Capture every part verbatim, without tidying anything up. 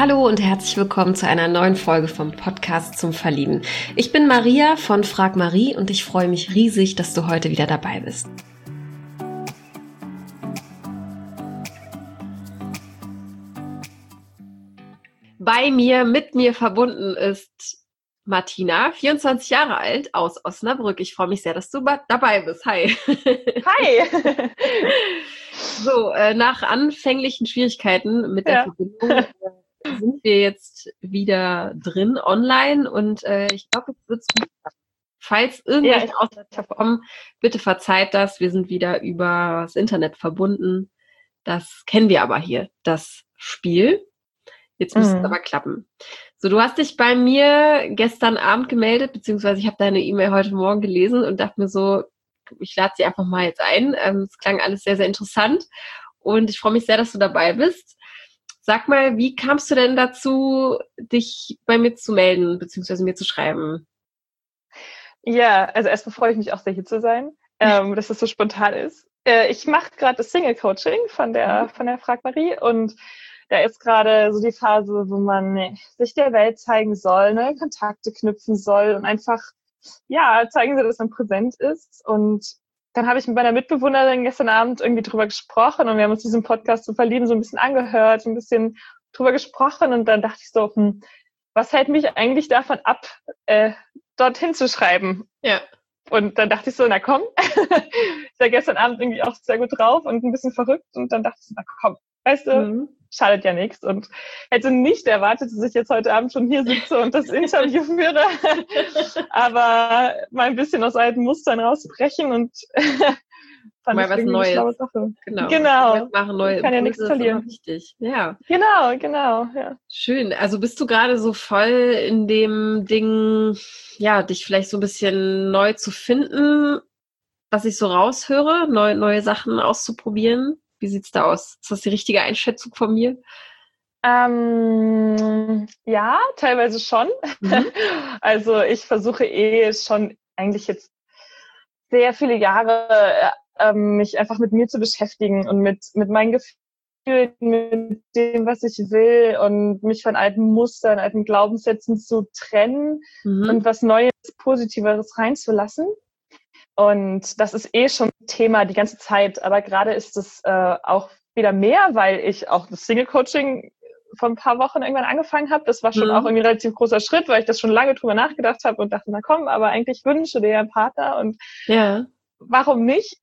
Hallo und herzlich willkommen zu einer neuen Folge vom Podcast zum Verlieben. Ich bin Maria von Frag Marie und ich freue mich riesig, dass du heute wieder dabei bist. Bei mir, mit mir verbunden ist Martina, vierundzwanzig Jahre alt, aus Osnabrück. Ich freue mich sehr, dass du dabei bist. Hi. Hi. So, äh, nach anfänglichen Schwierigkeiten mit der Ja. Verbindung äh, sind wir jetzt wieder drin online und äh, ich glaube, jetzt wird es gut. Falls irgendwelche Ja, Aussetzer kommen, bitte verzeiht das. Wir sind wieder über das Internet verbunden. Das kennen wir aber hier, das Spiel. Jetzt müsste Mhm. es aber klappen. So, du hast dich bei mir gestern Abend gemeldet, beziehungsweise ich habe deine E-Mail heute Morgen gelesen und dachte mir so, ich lade sie einfach mal jetzt ein. Ähm, es klang alles sehr, sehr interessant und ich freue mich sehr, dass du dabei bist. Sag mal, wie kamst du denn dazu, dich bei mir zu melden, beziehungsweise mir zu schreiben? Ja, also erstmal freue ich mich auch sehr, hier zu sein, ähm, dass das so spontan ist. Äh, ich mache gerade das Single-Coaching von der, von der Frag Marie und da ist gerade so die Phase, wo man sich der Welt zeigen soll, neue Kontakte knüpfen soll und einfach, ja, zeigen soll, dass man präsent ist. Und dann habe ich mit meiner Mitbewohnerin gestern Abend irgendwie drüber gesprochen und wir haben uns diesen Podcast zu verlieben so ein bisschen angehört, ein bisschen drüber gesprochen und dann dachte ich so, hm, was hält mich eigentlich davon ab, äh, dorthin zu schreiben? Ja. Und dann dachte ich so, na komm, ich war gestern Abend irgendwie auch sehr gut drauf und ein bisschen verrückt und dann dachte ich so, na komm, weißt du, Mhm. schadet ja nichts und hätte nicht erwartet, dass ich jetzt heute Abend schon hier sitze und das Interview führe, aber mal ein bisschen aus alten Mustern rausbrechen und fand mal ich was irgendwie Neues. eine schlaue Sache. Genau. Genau. Neues machen, neue Kann ja Impulse, nichts ist verlieren. immer wichtig. Ja. Genau, genau, ja. Schön. Also bist du gerade so voll in dem Ding, ja, dich vielleicht so ein bisschen neu zu finden, was ich so raushöre, neu, neue Sachen auszuprobieren? Wie sieht's da aus? Ist das die richtige Einschätzung von mir? Ähm, ja, teilweise schon. Mhm. Also ich versuche eh schon eigentlich jetzt sehr viele Jahre äh, ähm, mich einfach mit mir zu beschäftigen und mit, mit meinen Gefühlen, mit dem, was ich will und mich von alten Mustern, alten Glaubenssätzen zu trennen Mhm. und was Neues, Positiveres reinzulassen. Und das ist eh schon Thema die ganze Zeit, aber gerade ist es äh, auch wieder mehr, weil ich auch das Single-Coaching vor ein paar Wochen irgendwann angefangen habe. Das war schon Mhm. auch irgendwie ein relativ großer Schritt, weil ich das schon lange drüber nachgedacht habe und dachte, na komm, aber eigentlich wünsche dir einen Partner und Ja. warum nicht?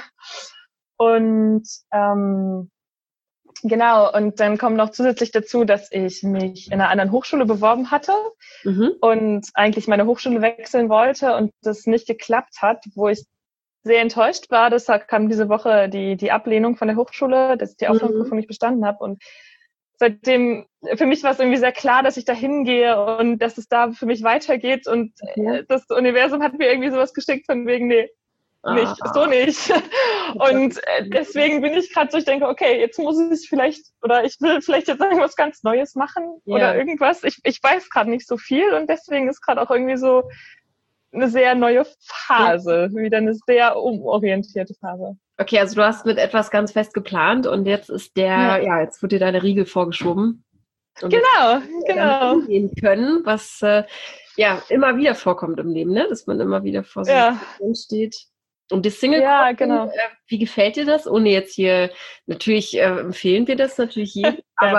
Und ähm, genau, und dann kommt noch zusätzlich dazu, dass ich mich in einer anderen Hochschule beworben hatte Mhm. und eigentlich meine Hochschule wechseln wollte und das nicht geklappt hat, wo ich sehr enttäuscht war. Deshalb kam diese Woche die, die Ablehnung von der Hochschule, dass ich die Aufnahmeprüfung Mhm. nicht bestanden habe. Und seitdem, für mich war es irgendwie sehr klar, dass ich da hingehe und dass es da für mich weitergeht. Und Ja. das Universum hat mir irgendwie sowas geschickt von wegen, nee, nicht, Ah. so nicht. Und deswegen bin ich gerade so, ich denke, okay, jetzt muss ich vielleicht, oder ich will vielleicht jetzt irgendwas ganz Neues machen Ja. oder irgendwas. Ich, ich weiß gerade nicht so viel und deswegen ist gerade auch irgendwie so eine sehr neue Phase, ja. Wieder eine sehr umorientierte Phase. Okay, also du hast mit etwas ganz fest geplant und jetzt ist der, ja, ja jetzt wird dir deine Riegel vorgeschoben. Und genau, jetzt, genau. Damit umgehen können, was äh, ja immer wieder vorkommt im Leben, ne? Dass man immer wieder vor so ja. steht. Und das Single ja, genau. äh, wie gefällt dir das? Ohne jetzt hier, natürlich äh, empfehlen wir das natürlich jedem, aber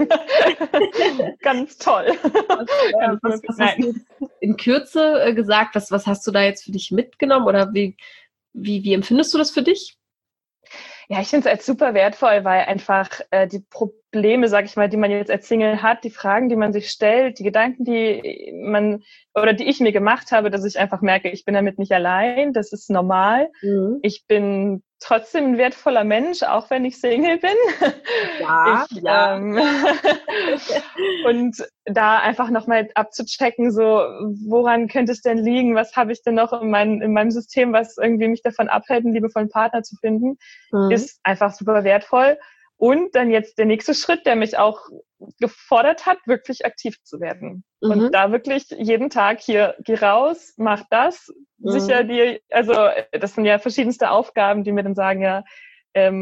ganz toll. Was, äh, was, was hast du in Kürze äh, gesagt? Was, was hast du da jetzt für dich mitgenommen oder wie, wie, wie empfindest du das für dich? Ja, ich finde es als super wertvoll, weil einfach äh, die Probleme, sag ich mal, die man jetzt als Single hat, die Fragen, die man sich stellt, die Gedanken, die man oder die ich mir gemacht habe, dass ich einfach merke, ich bin damit nicht allein, das ist normal. Mhm. Ich bin trotzdem ein wertvoller Mensch, auch wenn ich Single bin. Ja, ich, ja. Ähm, und da einfach nochmal abzuchecken, so woran könnte es denn liegen, was habe ich denn noch in, mein, in meinem System, was irgendwie mich davon abhält, einen liebevollen Partner zu finden, mhm. ist einfach super wertvoll. Und dann jetzt der nächste Schritt, der mich auch gefordert hat, wirklich aktiv zu werden. Mhm. Und da wirklich jeden Tag hier, geh raus, mach das, mhm. sicher dir, also das sind ja verschiedenste Aufgaben, die mir dann sagen, ja, ähm,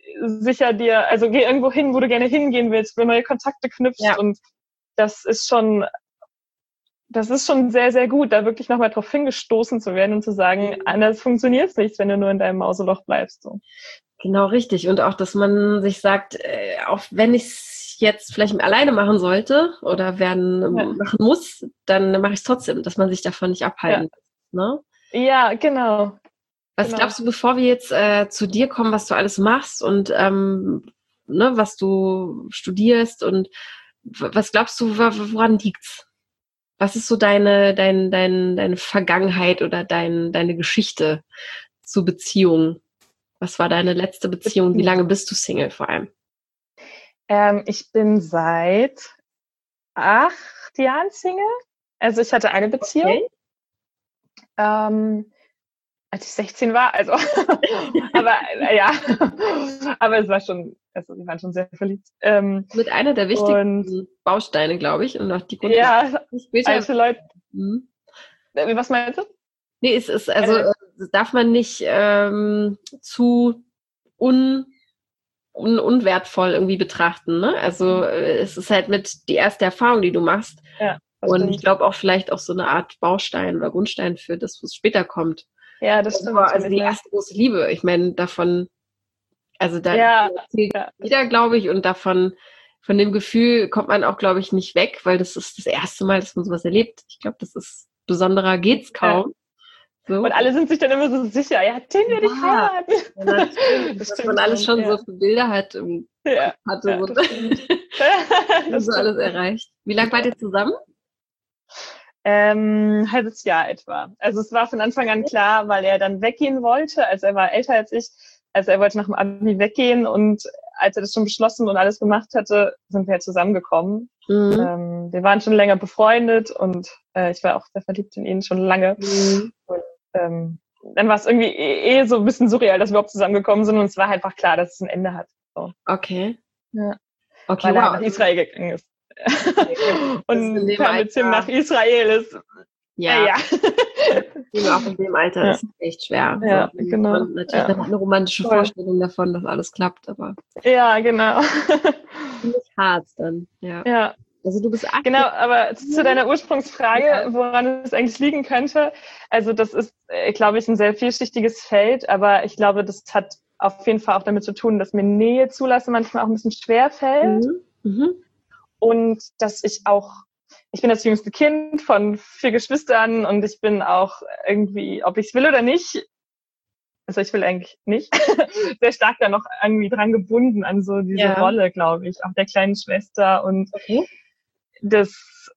sicher dir, also geh irgendwo hin, wo du gerne hingehen willst, wo du neue Kontakte knüpfst Ja. und das ist schon, das ist schon sehr, sehr gut, da wirklich nochmal drauf hingestoßen zu werden und zu sagen, Mhm. anders funktioniert es nicht, wenn du nur in deinem Mauseloch bleibst. So. Genau, richtig. Und auch, dass man sich sagt, äh, auch wenn ich es jetzt vielleicht alleine machen sollte oder werden Ja. machen muss, dann mache ich es trotzdem, dass man sich davon nicht abhalten Ja. lässt. Ne? Ja, genau. Was genau. glaubst du, bevor wir jetzt äh, zu dir kommen, was du alles machst und ähm, ne, was du studierst und w- was glaubst du, w- woran liegt's? Was ist so deine, dein, dein, deine Vergangenheit oder dein, deine Geschichte zu Beziehungen? Was war deine letzte Beziehung? Wie lange bist du Single vor allem? Ähm, ich bin seit acht Jahren Single. Also ich hatte eine Beziehung, Okay. ähm, als ich sechzehn war. Also, aber äh, ja, aber es war schon, also wir waren schon sehr verliebt. Ähm, Mit einer der und wichtigsten Bausteine, glaube ich, und auch die Grundlage. ja, Später. alte Leute. Hm. Äh, Was meinst du? Nee, es ist, also Eine, äh, darf man nicht ähm, zu un, un, unwertvoll irgendwie betrachten. Ne? Also äh, es ist halt mit die erste Erfahrung, die du machst. ja, das Und stimmt. ich glaube auch vielleicht auch so eine Art Baustein oder Grundstein für das, was später kommt. Ja, das stimmt. Aber, also natürlich, die ne? erste große Liebe, ich meine, davon, also da Ja, erzählt ja, jeder, glaube ich, und davon, von dem Gefühl kommt man auch, glaube ich, nicht weg, weil das ist das erste Mal, dass man sowas erlebt. Ich glaube, das ist besonderer geht's ja. kaum. So. Und alle sind sich dann immer so sicher, ja, den werde ich Ja, heiraten. ja, natürlich, Das was stimmt man alles schon ja. so für Bilder hat, im Ja, Kopf hatte, ja, so, das stimmt. wie Das so stimmt. alles erreicht. Wie lange wart ihr zusammen? Ähm, ein halbes Jahr etwa. Also es war von Anfang an klar, weil er dann weggehen wollte. Also er war älter als ich. Also er wollte nach dem Abi weggehen und als er das schon beschlossen und alles gemacht hatte, sind wir halt zusammengekommen. Mhm. Ähm, wir waren schon länger befreundet und äh, ich war auch sehr verliebt in ihn schon lange. Mhm. Und ähm, dann war es irgendwie eh, eh so ein bisschen surreal, dass wir überhaupt zusammengekommen sind und es war halt einfach klar, dass es ein Ende hat. So. Okay. Ja. Okay, Weil er wow. halt nach Israel gegangen ist. Und Fernbeziehung nach Israel ist, ja, ja. ja. Auch in dem Alter Ja. ist es echt schwer. Ja, so, genau. Man natürlich Ja. hat eine romantische Voll. Vorstellung davon, dass alles klappt, aber Ja, genau. ziemlich hart dann. Ja. Ja, Also du bist achtzehn. genau, aber zu deiner Ursprungsfrage, Ja. woran es eigentlich liegen könnte, also das ist, äh, glaube ich, ein sehr vielschichtiges Feld, aber ich glaube, das hat auf jeden Fall auch damit zu tun, dass mir Nähe zulassen manchmal auch ein bisschen schwer fällt. Mhm. Mhm. Und dass ich auch, ich bin das jüngste Kind von vier Geschwistern und ich bin auch irgendwie, ob ich es will oder nicht, also ich will eigentlich nicht, sehr stark da noch irgendwie dran gebunden an so diese Ja. Rolle, glaube ich, auch der kleinen Schwester und Okay. des,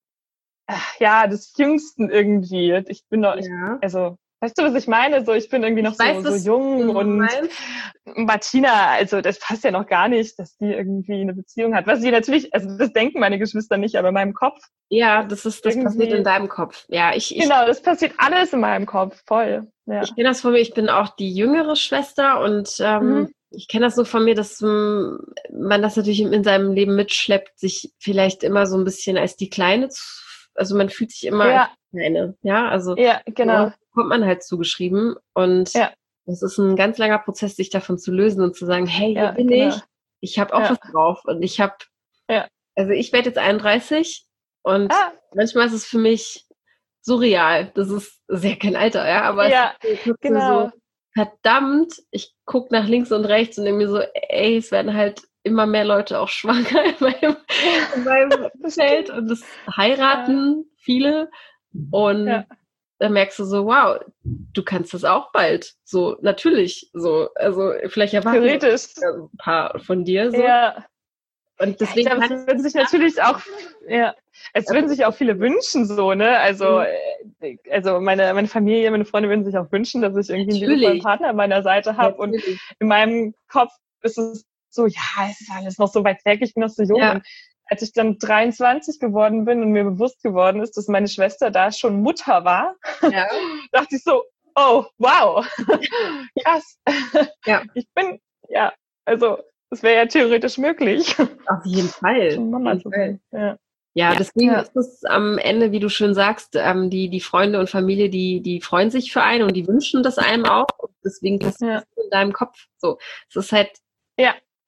ja, des Jüngsten irgendwie. Ich bin doch, ich, Ja. also, weißt du, was ich meine? So, ich bin irgendwie noch Ich weiß, so, so was jung du und meinst. Martina, also das passt ja noch gar nicht, dass die irgendwie eine Beziehung hat. Was sie natürlich, also das denken meine Geschwister nicht, aber in meinem Kopf. Ja, das ist, das Irgendwie- passiert in deinem Kopf. Ja, ich, ich, Genau, das passiert alles in meinem Kopf, voll. Ja. ich kenne das von mir. Ich bin auch die jüngere Schwester und ähm, Mhm. ich kenne das so von mir, dass ähm, man das natürlich in seinem Leben mitschleppt, sich vielleicht immer so ein bisschen als die Kleine, zu, also man fühlt sich immer Ja. als die Kleine. Ja, also Ja, genau. so kommt man halt zugeschrieben und Ja. das ist ein ganz langer Prozess, sich davon zu lösen und zu sagen, hey, hier Ja, bin genau. ich, ich habe auch Ja. was drauf und ich habe, Ja. also ich werde jetzt einunddreißig und Ah, manchmal ist es für mich surreal. Das ist sehr kein Alter, ja, aber ja, es ist trotzdem genau. so, verdammt, ich gucke nach links und rechts und denke mir so, ey, es werden halt immer mehr Leute auch schwanger in meinem, in meinem Das Feld und das heiraten viele und Ja. dann merkst du so, wow, du kannst das auch bald. So, natürlich. So, also vielleicht erwarten Theoretisch. ein paar von dir. So. Ja. Und Ich deswegen glaube, kann es würden sich natürlich auch, ja, es würden sich auch viele wünschen, so, ne? Also, äh, also meine, meine Familie, meine Freunde würden sich auch wünschen, dass ich irgendwie einen Natürlich. liebevollen Partner an meiner Seite habe. Und Natürlich. in meinem Kopf ist es so, ja, es ist alles noch so weit weg, ich bin noch so jung. Ja. Und als ich dann dreiundzwanzig geworden bin und mir bewusst geworden ist, dass meine Schwester da schon Mutter war, Ja. dachte ich so, oh, wow, krass. Ja. Ich bin, ja, also, es wäre ja theoretisch möglich. Auf jeden Fall. Schon Mama Auf zu jeden Fall. sein. Ja. Ja, Ja. deswegen Ja. ist es am Ende, wie du schön sagst, ähm, die, die Freunde und Familie, die, die freuen sich für einen und die wünschen das einem auch. Und deswegen passiert Ja. das in deinem Kopf. So, es ist halt Ja.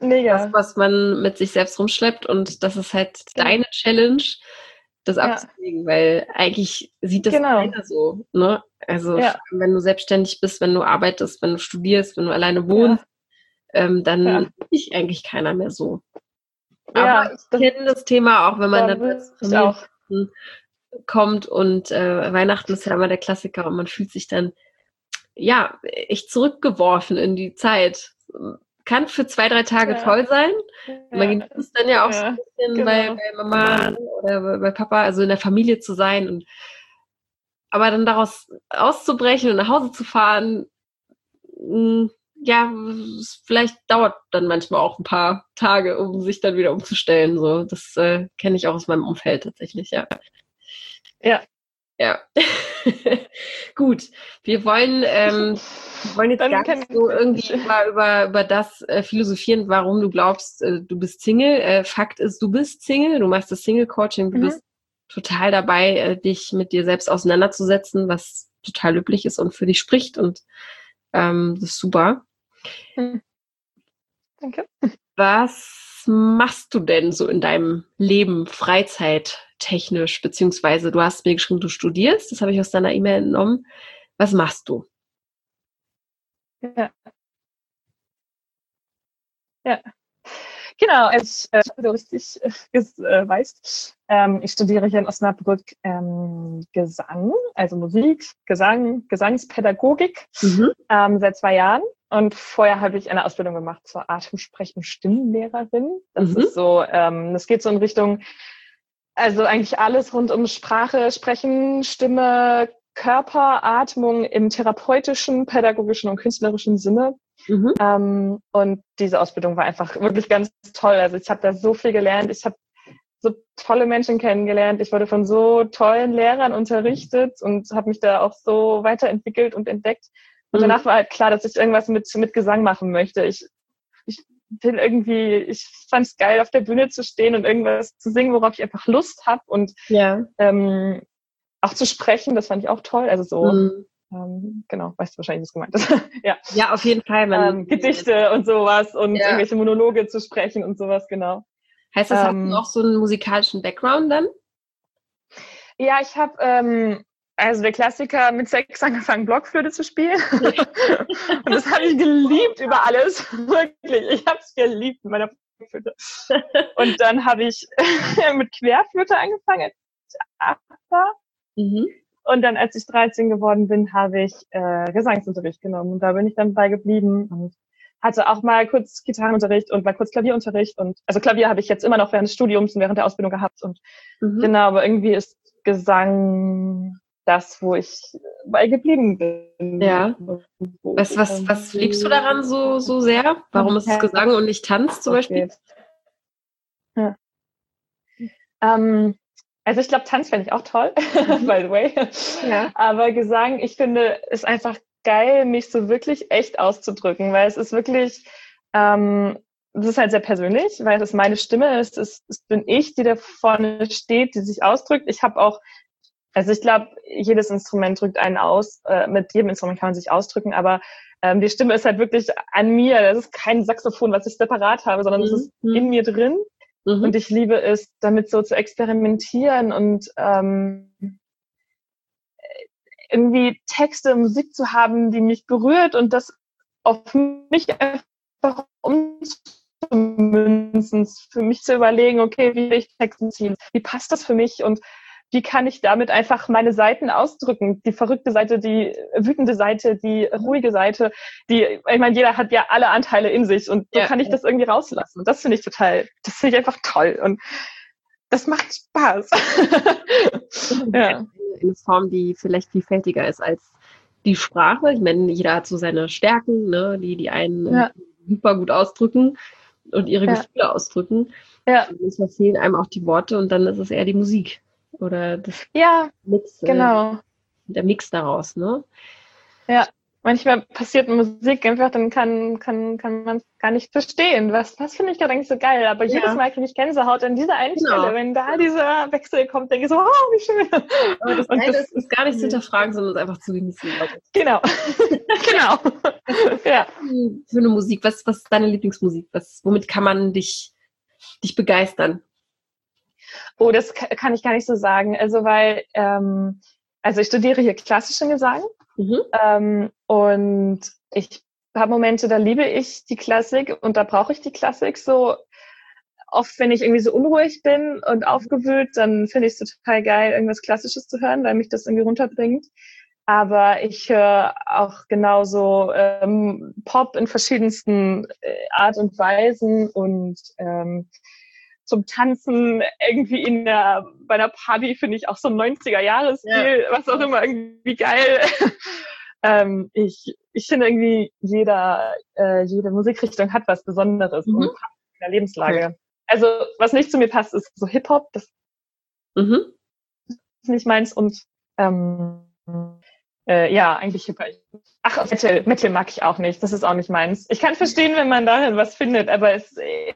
Mega. das, was man mit sich selbst rumschleppt und das ist halt Genau. deine Challenge, das Ja. abzulegen, weil eigentlich sieht das Genau. keiner so, ne? Also Ja. wenn du selbstständig bist, wenn du arbeitest, wenn du studierst, wenn du alleine wohnst, Ja. ähm, dann Ja. sieht dich eigentlich keiner mehr so. Ja, Aber ich kenne das Thema auch, wenn man da dann will als ich auch. Familie kommt und äh, Weihnachten ist ja immer der Klassiker und man fühlt sich dann ja echt zurückgeworfen in die Zeit. Kann für zwei, drei Tage Ja. toll sein. Man Ja. genießt es dann ja auch Ja, so ein bisschen genau. bei, bei Mama oder bei, bei Papa, also in der Familie zu sein. Und aber dann daraus auszubrechen und nach Hause zu fahren, mh, ja, es vielleicht dauert dann manchmal auch ein paar Tage, um sich dann wieder umzustellen. So, das äh, kenne ich auch aus meinem Umfeld tatsächlich, ja. Ja. Ja. Gut. Wir wollen, ähm, wir wollen jetzt Dann gar kann nicht so ich- irgendwie über, über, über das äh, philosophieren, warum du glaubst, äh, du bist Single. Äh, Fakt ist, du bist Single, du machst das Single-Coaching, du Mhm. bist total dabei, äh, dich mit dir selbst auseinanderzusetzen, was total löblich ist und für dich spricht und ähm, das ist super. Hm. Danke. Was machst du denn so in deinem Leben freizeittechnisch, beziehungsweise du hast mir geschrieben, du studierst, das habe ich aus deiner E-Mail entnommen. Was machst du? Ja. Ja. Genau, als äh, du richtig äh, äh, weißt, ähm, ich studiere hier in Osnabrück ähm, Gesang, also Musik, Gesang, Gesangspädagogik Mhm. ähm, seit zwei Jahren. Und vorher habe ich eine Ausbildung gemacht zur Atemsprech- und Stimmenlehrerin. Das Mhm. ist so, ähm, das geht so in Richtung, also eigentlich alles rund um Sprache, Sprechen, Stimme, Körper, Atmung im therapeutischen, pädagogischen und künstlerischen Sinne. Mhm. Ähm, und diese Ausbildung war einfach wirklich ganz toll. Also ich habe da so viel gelernt. Ich habe so tolle Menschen kennengelernt. Ich wurde von so tollen Lehrern unterrichtet und habe mich da auch so weiterentwickelt und entdeckt. Und Mhm. danach war halt klar, dass ich irgendwas mit, mit Gesang machen möchte. Ich, ich bin irgendwie, ich fand es geil, auf der Bühne zu stehen und irgendwas zu singen, worauf ich einfach Lust habe. Und Ja. ähm, auch zu sprechen, das fand ich auch toll. Also so, Mhm. ähm, genau, weißt du wahrscheinlich, was gemeint ist. Ja. Ja, auf jeden Fall. Man, Ähm, Gedichte und sowas und Ja. irgendwelche Monologe zu sprechen und sowas, genau. Heißt das, hast Ähm, du auch so einen musikalischen Background dann? Ja, ich habe, ähm, also der Klassiker, mit sechs angefangen, Blockflöte zu spielen. Und das habe ich geliebt über alles. Wirklich, ich habe es geliebt mit meiner Blockflöte. Und dann habe ich mit Querflöte angefangen, als ich acht war. Mhm. Und dann, als ich dreizehn geworden bin, habe ich äh, Gesangsunterricht genommen. Und da bin ich dann bei geblieben und hatte auch mal kurz Gitarrenunterricht und mal kurz Klavierunterricht. Und also Klavier habe ich jetzt immer noch während des Studiums und während der Ausbildung gehabt. Und Mhm. genau, aber irgendwie ist Gesang das, wo ich bei geblieben bin. Ja. Was, was, was liebst du daran so, so sehr? Warum ist es Gesang und nicht Tanz zum Beispiel? Ja. Ähm, also ich glaube, Tanz fände ich auch toll, Mhm. by the way. Ja. Aber Gesang, ich finde, ist einfach geil, mich so wirklich echt auszudrücken, weil es ist wirklich, ähm, das ist halt sehr persönlich, weil es ist meine Stimme, es ist, es bin ich, die da vorne steht, die sich ausdrückt. Ich habe auch, also ich glaube, jedes Instrument drückt einen aus, äh, mit jedem Instrument kann man sich ausdrücken, aber ähm, die Stimme ist halt wirklich an mir, das ist kein Saxophon, was ich separat habe, sondern es ist Mhm. in mir drin. Mhm. Und ich liebe es, damit so zu experimentieren und ähm, irgendwie Texte, Musik zu haben, die mich berührt und das auf mich einfach umzumünzen, für mich zu überlegen, okay, wie will ich Texte ziehen? Wie passt das für mich? Und wie kann ich damit einfach meine Seiten ausdrücken? Die verrückte Seite, die wütende Seite, die ruhige Seite, die, ich meine, jeder hat ja alle Anteile in sich und so Ja. kann ich das irgendwie rauslassen. Und das finde ich total, das finde ich einfach toll und das macht Spaß. Ja. Eine Form, die vielleicht vielfältiger ist als die Sprache. Ich meine, jeder hat so seine Stärken, ne, die die einen Ja. super gut ausdrücken und ihre Ja. Gefühle ausdrücken. Ja. Und manchmal fehlen einem auch die Worte und dann ist es eher die Musik oder das Ja, Mix, genau. äh, der Mix daraus, ne? Ja. manchmal passiert Musik einfach, dann kann, kann, kann man es gar nicht verstehen. Was, was finde ich gerade eigentlich so geil? Aber Ja. jedes Mal kriege ich Gänsehaut an dieser einen Genau. Stelle. Wenn da dieser Wechsel kommt, denke ich so, oh, wie schön. Aber das Und Geile das ist, ist gar nicht zu hinterfragen, sondern es einfach zu genießen. Genau. Genau. Ja. Für eine Musik, was, was ist deine Lieblingsmusik? Was, womit kann man dich, dich begeistern? Oh, das ka- kann ich gar nicht so sagen. Also, weil, ähm, also ich studiere hier klassischen Gesang. Mhm. Ähm, und ich habe Momente, da liebe ich die Klassik und da brauche ich die Klassik so. Oft, wenn ich irgendwie so unruhig bin und aufgewühlt, dann finde ich es total geil, irgendwas Klassisches zu hören, weil mich das irgendwie runterbringt. Aber ich höre auch genauso ähm, Pop in verschiedensten äh, Art und Weisen und ähm, zum Tanzen irgendwie in der, bei einer Party finde ich auch so ein neunziger-Jahres-Stil, ja. Was auch immer, irgendwie geil. ähm, ich, ich finde irgendwie, jeder, äh, jede Musikrichtung hat was Besonderes mhm. und passt in der Lebenslage. Okay. Also, was nicht zu mir passt, ist so Hip-Hop, das mhm. ist nicht meins und ähm, äh, ja, eigentlich Hip-Hop. Ach, Metal, Metal mag ich auch nicht, das ist auch nicht meins. Ich kann verstehen, wenn man darin was findet, aber es äh,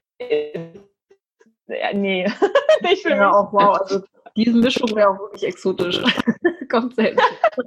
ja, nee, nicht für ja, mich. Auch, wow, also diese Mischung wäre auch wirklich exotisch. Kommt selten.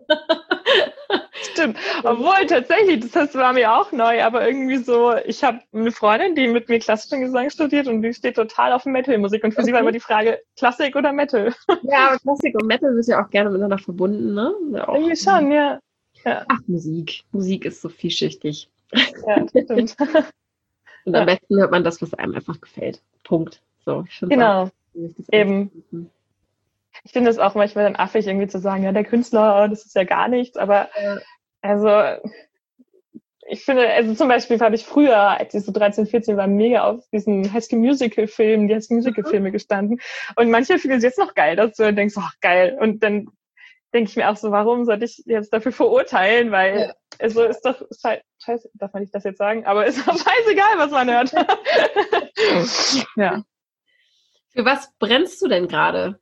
Stimmt, obwohl tatsächlich, das war mir auch neu, aber irgendwie so, ich habe eine Freundin, die mit mir klassischen Gesang studiert und die steht total auf Metal-Musik und für okay. sie war immer die Frage, Klassik oder Metal? Ja, aber Klassik und Metal sind ja auch gerne miteinander verbunden, ne? Ja, auch, irgendwie schon, ja. ja. Ach, Musik. Musik ist so vielschichtig. Ja, stimmt. Und am ja. besten hört man das, was einem einfach gefällt. Punkt. So, ich genau, auch, eben. Finden. Ich finde es auch manchmal dann affig, irgendwie zu sagen, ja, der Künstler, das ist ja gar nichts, aber ja. also ich finde, also zum Beispiel habe ich früher, als ich so dreizehn, vierzehn war, mega auf diesen High School Musical Filmen, die High School Musical Filme gestanden und manche finden es jetzt noch geil, dass du denkst, ach geil, und dann denke ich mir auch so, warum sollte ich jetzt dafür verurteilen, weil ja. also ist doch, ist halt, scheiße, darf man nicht das jetzt sagen, aber ist doch scheißegal, was man hört. Ja. Für was brennst du denn gerade?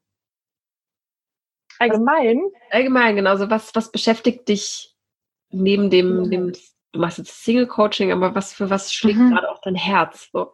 Allgemein? Was, allgemein, genau. So was, was beschäftigt dich neben dem, mhm. dem, du machst jetzt Single-Coaching, aber was für was schlägt mhm. gerade auch dein Herz? So?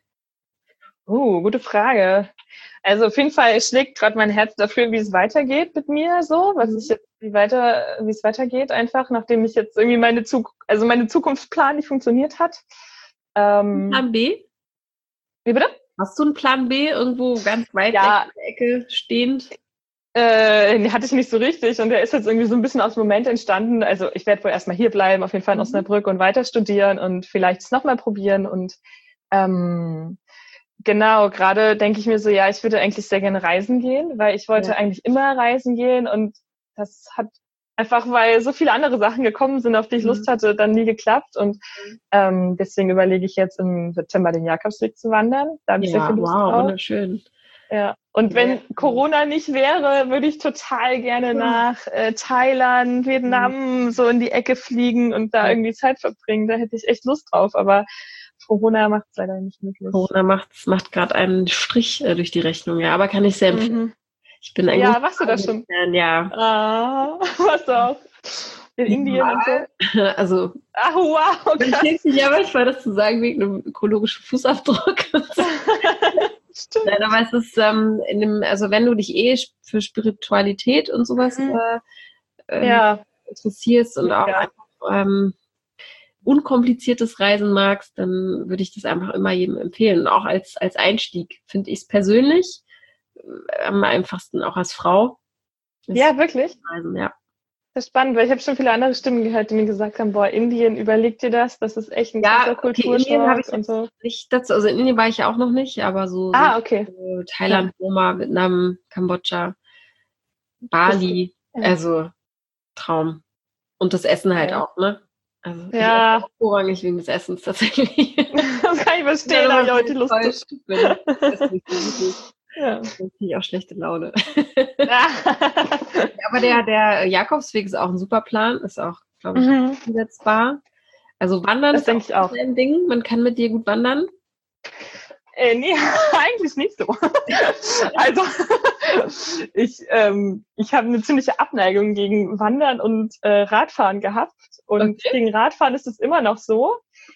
Oh, gute Frage. Also auf jeden Fall schlägt gerade mein Herz dafür, wie es weitergeht mit mir, so, was mhm. ich jetzt, wie weiter, wie es weitergeht, einfach, nachdem ich jetzt irgendwie meine Zukunft, also meine Zukunftsplan nicht funktioniert hat. Ähm, Plan B? Wie bitte? Hast du einen Plan B irgendwo ganz weit ja. weg in der Ecke stehend? Äh, den hatte ich nicht so richtig und der ist jetzt irgendwie so ein bisschen aus dem Moment entstanden. Also ich werde wohl erstmal hier bleiben, auf jeden Fall in mhm. Osnabrück und weiter studieren und vielleicht es nochmal probieren und ähm, genau, gerade denke ich mir so, ja, ich würde eigentlich sehr gerne reisen gehen, weil ich wollte ja. eigentlich immer reisen gehen und das hat einfach, weil so viele andere Sachen gekommen sind, auf die ich mhm. Lust hatte, dann nie geklappt und ähm, deswegen überlege ich jetzt im September den Jakobsweg zu wandern. Da habe ich ja, sehr viel Lust wow, drauf. Wunderschön. Ja, und wenn ja. Corona nicht wäre, würde ich total gerne nach äh, Thailand, Vietnam mhm. so in die Ecke fliegen und da irgendwie Zeit verbringen. Da hätte ich echt Lust drauf, aber Corona macht es leider nicht möglich. Corona macht's, macht gerade einen Strich äh, durch die Rechnung, ja, aber kann ich sehr empfehlen. Mhm. Ich bin ein Ja, warst du da schon? Fan, ja. Ah, warst du auch? In ja. Indien und so? Also, ach, wow, okay. Man kennt sich ja manchmal, das zu sagen, wegen einem ökologischen Fußabdruck. Stimmt. Nein, aber es ist, ähm, in dem, also wenn du dich eh für Spiritualität und sowas mhm. äh, ähm, ja. interessierst und auch ja. einfach ähm, unkompliziertes Reisen magst, dann würde ich das einfach immer jedem empfehlen. Und auch als, als Einstieg finde ich es persönlich äh, am einfachsten, auch als Frau. Ja, wirklich? Reisen, ja. Das ist spannend, weil ich habe schon viele andere Stimmen gehört, die mir gesagt haben, boah, Indien, überleg dir das, das ist echt ein krasser ja, okay, Kulturschock Indien habe ich und so. Nicht dazu, also in Indien war ich ja auch noch nicht, aber so, ah, so okay. so Thailand, Burma, Vietnam, Kambodscha, Bali, ja. also Traum. Und das Essen halt ja. auch, ne? Also ja. ich vorrangig wegen des Essens tatsächlich. Das kann ich verstehen, da habe ich heute Lust. Ja. Das kriege ich auch schlechte Laune. Ja, aber der, der Jakobsweg ist auch ein super Plan, ist auch, glaube ich, mhm. umsetzbar. Also wandern das ist denke ich auch ein Ding. Man kann mit dir gut wandern. Äh, nee, eigentlich nicht so. Also ich ähm, ich habe eine ziemliche Abneigung gegen Wandern und äh, Radfahren gehabt. Und okay. Gegen Radfahren ist es immer noch so.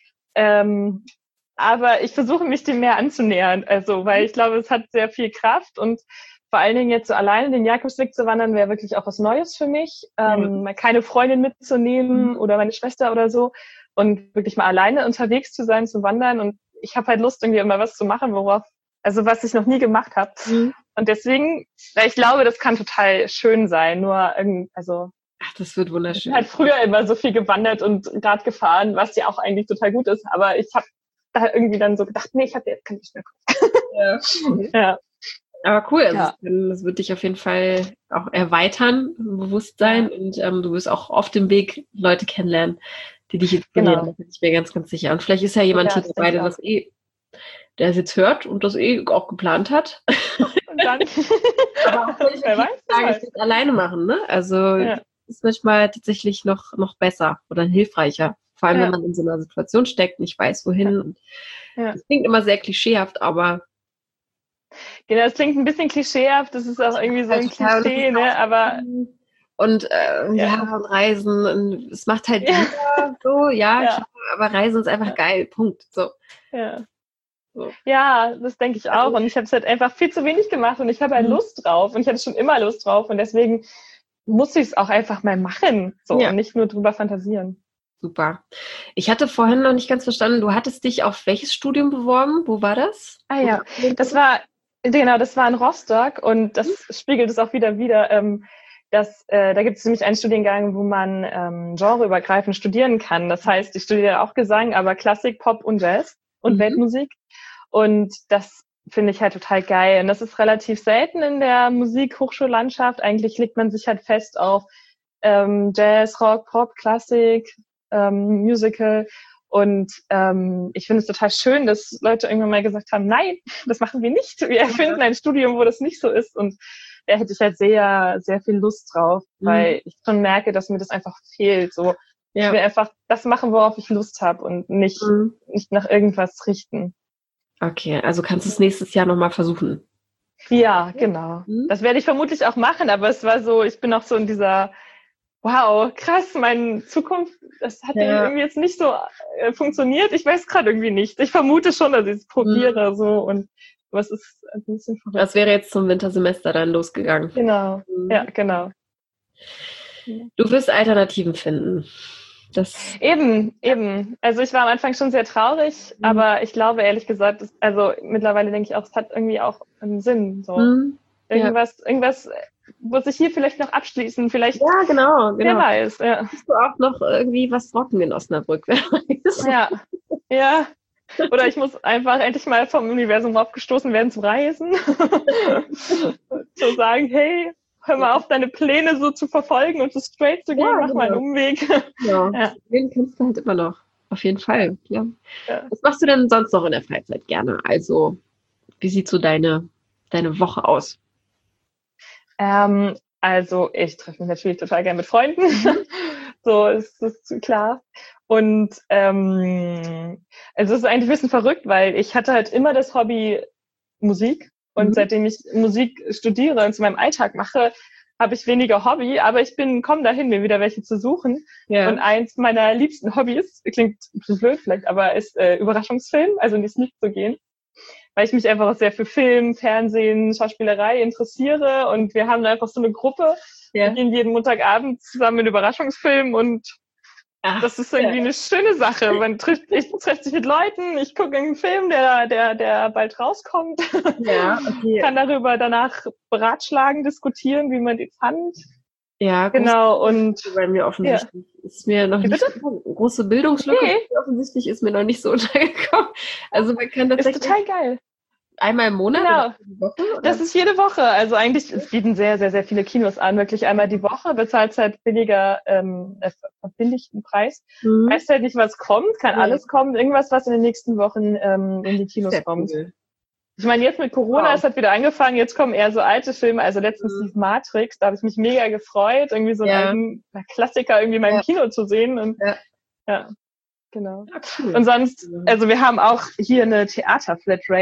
Ähm, aber ich versuche mich dem mehr anzunähern. Also, weil ich glaube, es hat sehr viel Kraft und vor allen Dingen jetzt so alleine den Jakobsweg zu wandern, wäre wirklich auch was Neues für mich. Ähm, mal keine Freundin mitzunehmen mhm. oder meine Schwester oder so und wirklich mal alleine unterwegs zu sein, zu wandern. Und ich habe halt Lust, irgendwie immer was zu machen, worauf, also was ich noch nie gemacht habe. Mhm. Und deswegen, weil ich glaube, das kann total schön sein. Nur irgendwie, also ach, das wird wunderschön. Ich bin halt früher immer so viel gewandert und Rad gefahren, was ja auch eigentlich total gut ist. Aber ich habe da irgendwie dann so gedacht, nee, ich habe jetzt keinen Lust mehr. Ja. ja. Aber cool, also ja. das wird dich auf jeden Fall auch erweitern, Bewusstsein ja. und ähm, du wirst auch auf dem Weg Leute kennenlernen, die dich inspirieren. Genau. Da bin ich mir ganz, ganz sicher. Und vielleicht ist ja jemand ja, hier dabei, der das eh, der es jetzt hört und das eh auch geplant hat. Und dann aber auch wenn ich wer weiß, sagen, ich das alleine machen, ne? Also ja. ist manchmal tatsächlich noch, noch besser oder hilfreicher. Vor allem, ja. wenn man in so einer Situation steckt, nicht weiß, wohin. Ja. Und ja. das klingt immer sehr klischeehaft, aber genau, das klingt ein bisschen klischeehaft, das ist auch irgendwie so ein ja, Klischee, ne, aber und äh, ja. ja, und Reisen, und es macht halt ja. jeder so, ja, ja. Klar, aber Reisen ist einfach ja. geil, Punkt, so. Ja, so. Ja, das denke ich auch und ich habe es halt einfach viel zu wenig gemacht und ich habe halt mhm. Lust drauf und ich hatte schon immer Lust drauf und deswegen muss ich es auch einfach mal machen, so, ja. und nicht nur drüber fantasieren. Super. Ich hatte vorhin noch nicht ganz verstanden, du hattest dich auf welches Studium beworben? Wo war das? Ah ja, das war Genau, das war in Rostock und das mhm. spiegelt es auch wieder wider. Ähm, dass, äh, da gibt es nämlich einen Studiengang, wo man ähm, genreübergreifend studieren kann. Das heißt, ich studiere auch Gesang, aber Klassik, Pop und Jazz und mhm. Weltmusik. Und das finde ich halt total geil. Und das ist relativ selten in der Musik-Hochschullandschaft. Eigentlich legt man sich halt fest auf ähm, Jazz, Rock, Pop, Klassik, ähm, Musical. Und ähm, ich finde es total schön, dass Leute irgendwann mal gesagt haben, nein, das machen wir nicht. Wir erfinden ein Studium, wo das nicht so ist. Und da hätte ich halt sehr, sehr viel Lust drauf, mhm. weil ich schon merke, dass mir das einfach fehlt. So, ja. Ich will einfach das machen, worauf ich Lust habe und nicht, mhm. nicht nach irgendwas richten. Okay, also kannst du es nächstes Jahr nochmal versuchen? Ja, genau. Mhm. Das werde ich vermutlich auch machen, aber es war so, ich bin auch so in dieser wow, krass, meine Zukunft, das hat ja. irgendwie jetzt nicht so äh, funktioniert. Ich weiß gerade irgendwie nicht. Ich vermute schon, dass ich es probiere mhm. so und was ist ein bisschen verrückt. Das wäre jetzt zum Wintersemester dann losgegangen. Genau, mhm. ja, genau. Du wirst Alternativen finden. Das eben, eben. Also ich war am Anfang schon sehr traurig, mhm. aber ich glaube ehrlich gesagt, das, also mittlerweile denke ich auch, es hat irgendwie auch einen Sinn. So. Mhm. Irgendwas, ja. irgendwas muss ich hier vielleicht noch abschließen, vielleicht. Ja, genau, genau. Wer weiß, ja. Hast du auch noch irgendwie was rocken in Osnabrück, wer weiß. Ja, ja. Oder ich muss einfach endlich mal vom Universum aufgestoßen werden zu reisen. Zu sagen, hey, hör mal auf, deine Pläne so zu verfolgen und so straight zu gehen, ja, mach genau. mal einen Umweg. Ja, ja. Den kannst du halt immer noch. Auf jeden Fall, ja. ja. Was machst du denn sonst noch in der Freizeit gerne? Also, wie sieht so deine, deine Woche aus? Ähm, also ich treffe mich natürlich total gerne mit Freunden, so ist das klar. Und ähm, also es ist eigentlich ein bisschen verrückt, weil ich hatte halt immer das Hobby Musik und mhm. seitdem ich Musik studiere und zu meinem Alltag mache, habe ich weniger Hobby, aber ich bin komme dahin, mir wieder welche zu suchen. Ja. Und eins meiner liebsten Hobbys, klingt ein bisschen blöd vielleicht, aber ist äh, Überraschungsfilm, also in die Sneak zu gehen. Weil ich mich einfach auch sehr für Film, Fernsehen, Schauspielerei interessiere und wir haben einfach so eine Gruppe, ja. wir gehen jeden Montagabend zusammen in Überraschungsfilm und Ach, das ist irgendwie ja. eine schöne Sache. Man trifft, ich treffe sich mit Leuten, ich gucke einen Film, der, der, der bald rauskommt, ja, okay. kann darüber danach beratschlagen, diskutieren, wie man den fand. Ja, genau. Und bei mir offensichtlich ja. ist mir noch nicht so, große Bildungslücke. Okay. Offensichtlich ist mir noch nicht so untergekommen. Also man kann tatsächlich ist total geil. Einmal im Monat genau. oder die Woche? Oder? Das ist jede Woche. Also eigentlich, es bieten sehr, sehr, sehr viele Kinos an. Wirklich einmal die Woche, bezahlt halt billiger, ähm, verbilligten Preis. Mhm. Weißt halt nicht, was kommt, kann mhm. alles kommen. Irgendwas, was in den nächsten Wochen ähm, in die Kinos sehr kommt. Cool. Ich meine, jetzt mit Corona, wow. es hat wieder angefangen, jetzt kommen eher so alte Filme, also letztens mhm. die Matrix, da habe ich mich mega gefreut, irgendwie so ja. einen alten Klassiker irgendwie mal im ja. Kino zu sehen und ja, ja genau. Ja, cool. Und sonst, also wir haben auch hier eine Theater-Flatrate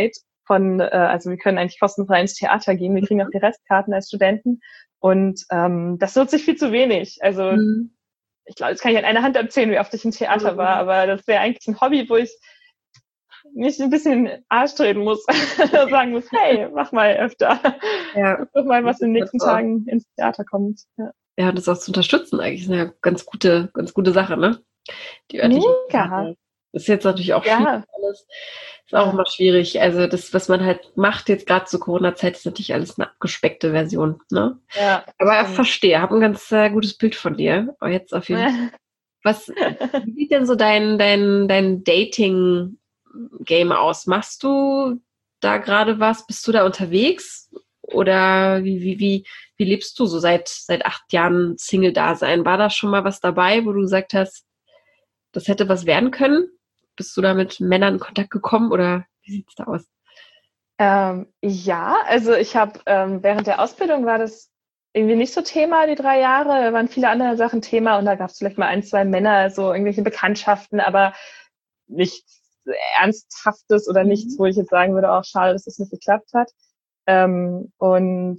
von, äh, also wir können eigentlich kostenfrei ins Theater gehen, wir kriegen auch die Restkarten als Studenten und ähm, das nutze ich viel zu wenig. Also mhm. ich glaube, das kann ich an einer Hand erzählen, wie oft ich im Theater mhm. war, aber das wäre eigentlich ein Hobby, wo ich nicht ein bisschen in den Arsch treten muss, sagen muss, hey, mach mal öfter. Ja. Guck mal, was in den nächsten Tagen ins Theater kommt. Ja. Ja, das auch zu unterstützen eigentlich ist eine ganz gute, ganz gute Sache, ne? Die örtliche Mega. Das ist jetzt natürlich auch ja. viel alles. Ist auch ja. immer schwierig. Also das, was man halt macht jetzt gerade zur Corona-Zeit, ist natürlich alles eine abgespeckte Version, ne? Ja. Aber ich verstehe, habe ein ganz äh, gutes Bild von dir. Aber jetzt auf jeden Fall. Was, wie sieht denn so dein, dein, dein Dating-Game aus? Machst du da gerade was? Bist du da unterwegs? Oder wie, wie, wie, wie lebst du so seit, seit acht Jahren Single-Dasein? War da schon mal was dabei, wo du gesagt hast, das hätte was werden können? Bist du da mit Männern in Kontakt gekommen oder wie sieht's da aus? Ähm, ja, also ich habe ähm, während der Ausbildung war das irgendwie nicht so Thema, die drei Jahre, da waren viele andere Sachen Thema und da gab es vielleicht mal ein, zwei Männer, so irgendwelche Bekanntschaften, aber nichts Ernsthaftes oder mhm. nichts, wo ich jetzt sagen würde, auch schade, dass es nicht geklappt hat. Ähm, und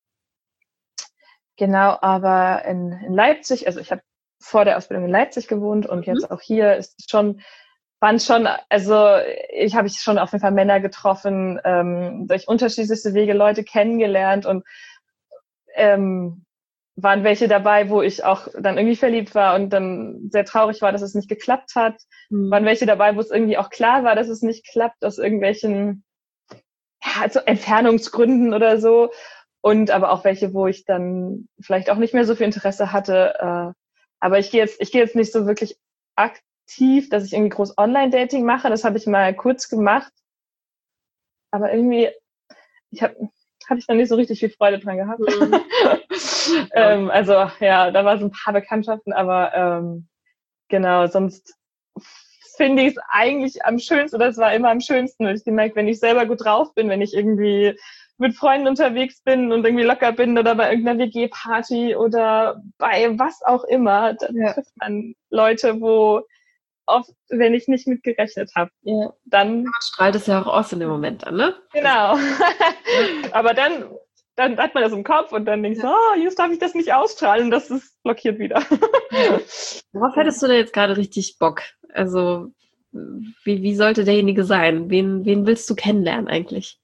genau, aber in, in Leipzig, also ich habe vor der Ausbildung in Leipzig gewohnt und jetzt mhm. auch hier ist es schon, waren schon, also ich habe ich schon auf jeden Fall Männer getroffen, ähm, durch unterschiedlichste Wege Leute kennengelernt und ähm, waren welche dabei, wo ich auch dann irgendwie verliebt war und dann sehr traurig war, dass es nicht geklappt hat. Mhm. Waren welche dabei, wo es irgendwie auch klar war, dass es nicht klappt, aus irgendwelchen ja, also Entfernungsgründen oder so. Und aber auch welche, wo ich dann vielleicht auch nicht mehr so viel Interesse hatte. Äh, aber ich gehe jetzt, ich gehe jetzt nicht so wirklich aktiv, dass ich irgendwie groß Online-Dating mache. Das habe ich mal kurz gemacht. Aber irgendwie, ich habe habe ich dann nicht so richtig viel Freude dran gehabt. Mhm. ähm, also ja, da war so ein paar Bekanntschaften, aber ähm, genau, sonst finde ich es eigentlich am schönsten, oder es war immer am schönsten, weil ich gemerkt, wenn ich selber gut drauf bin, wenn ich irgendwie mit Freunden unterwegs bin und irgendwie locker bin oder bei irgendeiner W G-Party oder bei was auch immer, dann ja. trifft man Leute, wo oft, wenn ich nicht mit gerechnet habe, ja. dann... Man strahlt es ja auch aus in dem Moment dann, ne? Genau. Aber dann, dann hat man das im Kopf und dann denkst du, ja. oh, jetzt darf ich das nicht ausstrahlen, das ist blockiert wieder. Ja. Worauf hättest du denn jetzt gerade richtig Bock? Also, wie, wie sollte derjenige sein? Wen, wen willst du kennenlernen eigentlich?